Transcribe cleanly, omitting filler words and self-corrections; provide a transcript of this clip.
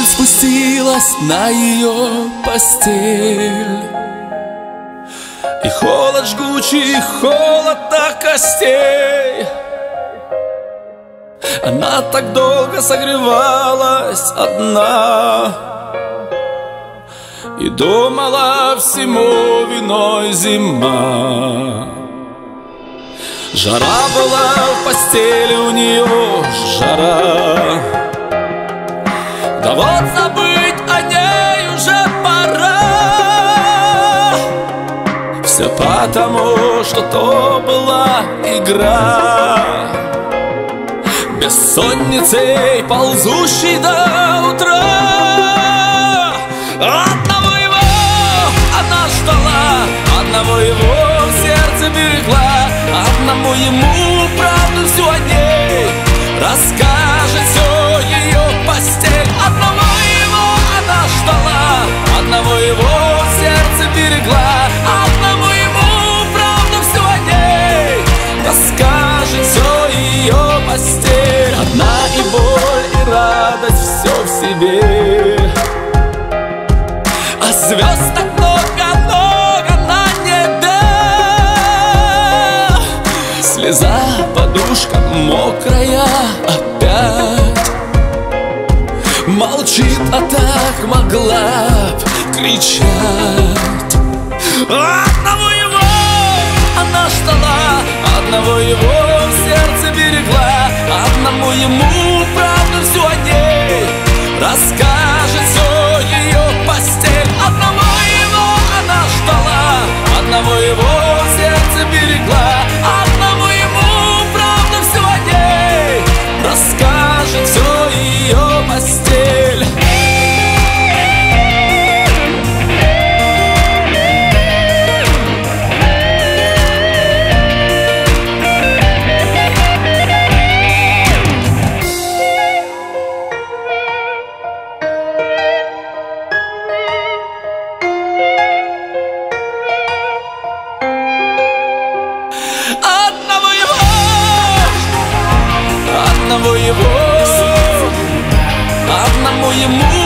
спустилась на ее постель. И холод жгучий, холод до костей. Она так долго согревалась одна и думала, всему виной зима. Жара была в постели у нее, жара. Да вот забыть о ней уже пора. Все потому, что то была игра, бессонницей, ползущей до утра. Одного его она ждала, одного его в сердце берегла, одному ему правду всю о ней расскажет все ее постель. Одного его она ждала, одного его в сердце берегла, одному ему правду всю о ней расскажет все ее постель. Одна и боль, и радость, все в себе, а звезд так много-много на небе. Слеза, подушка мокрая опять молчит, а так могла б кричать. Одного его она ждала, одного его в сердце берегла, одному ему правду всю о ней расскажет все ее постель. Одного его она ждала, одного его в сердце берегла, одному ему правду всю о ней расскажет все ее постель. Одного его, одному ему